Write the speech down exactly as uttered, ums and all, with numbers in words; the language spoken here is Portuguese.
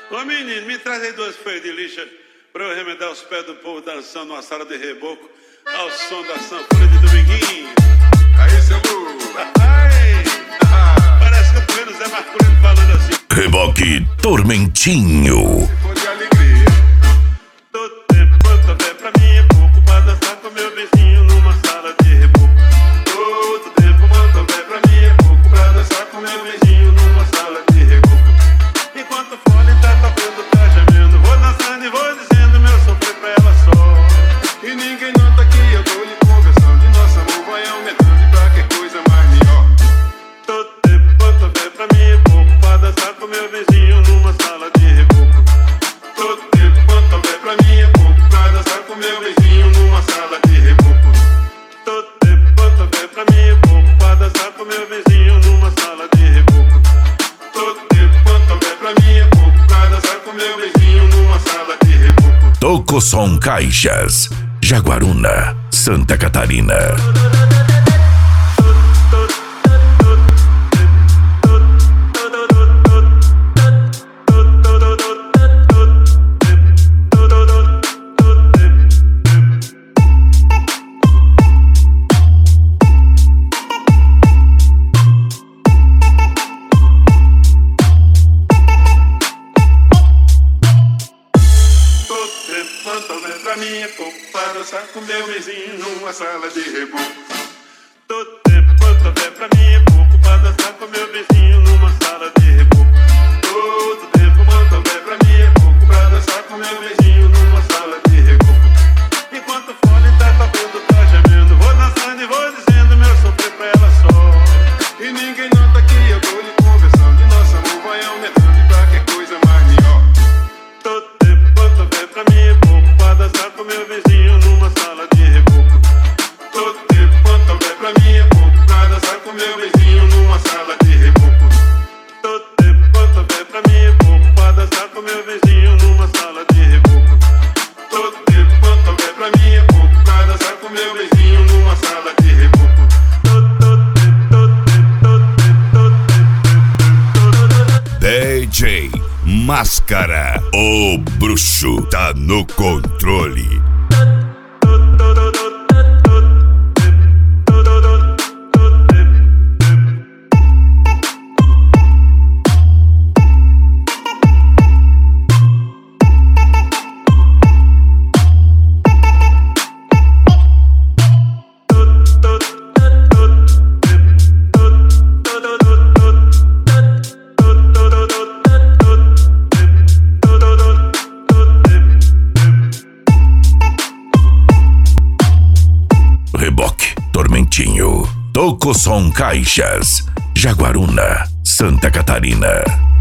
Ô menino, me traz aí duas folhas de lixa pra eu remendar os pés do povo dançando numa sala de reboco ao som da sanfona de Dominguinho. Aí, seu burro. Ai, parece que eu tô vendo o Zé Marcolino falando assim. Reboque Tormentinho. Se for de alegria. Todo tempo quanto houver pra mim é pouco pra dançar com meu vizinho numa sala de reboco. Todo tempo quanto houver pra mim é pouco pra dançar com meu vizinho numa sala de reboco. Enquanto o fone tá tocando, tá gemendo, vou dançando e vou dizendo meu sofrer pra ela só. E ninguém nota que eu tô lhe conversando e nosso amor vai aumentando e pra que coisa mais melhor. Todo tempo quanto houver pra mim é pouco pra dançar com meu vizinho numa sala de reboco. Todo tempo quanto houver pra mim é pouco pra dançar com meu vizinho numa sala de reboco. Todo tempo quanto houver pra mim é pouco pra dançar com meu vizinho numa sala de reboco. Todo tempo quanto houver pra mim é pouco pra dançar com meu vizinho numa sala de reboco. Toco Som Caixas, Jaguaruna, Santa Catarina. Quanto houver pra mim é pouco pra dançar com meu vizinho numa sala de reboco. Todo tempo quanto houver pra mim é pouco pra dançar com meu vizinho numa sala de reboco. Todo tempo quanto houver pra mim é pouco pra dançar com meu vizinho numa sala de reboco. Enquanto o fone tá tocando, tá gemendo, vou dançando e vou dizendo meu sofrer pra ela só. E ninguém nota que eu tô lhe conversando e nosso amor vai aumentando e pra que coisa mais melhor. Todo tempo quanto houver pra mim é pouco pra dançar com meu vizinho numa sala de reboco. Todo tempo quanto houver pra mim é pouco pra dançar com meu vizinho numa sala de reboco. Todo tempo quanto houver pra mim é pouco pra dançar com meu vizinho numa sala de reboco. Todo tempo quanto houver pra mim é pouco pra dançar com meu vizinho numa sala de reboco. D J Máscara, o bruxo tá no controle. Reboque Tormentinho, Toco Som Caixas, Jaguaruna, Santa Catarina.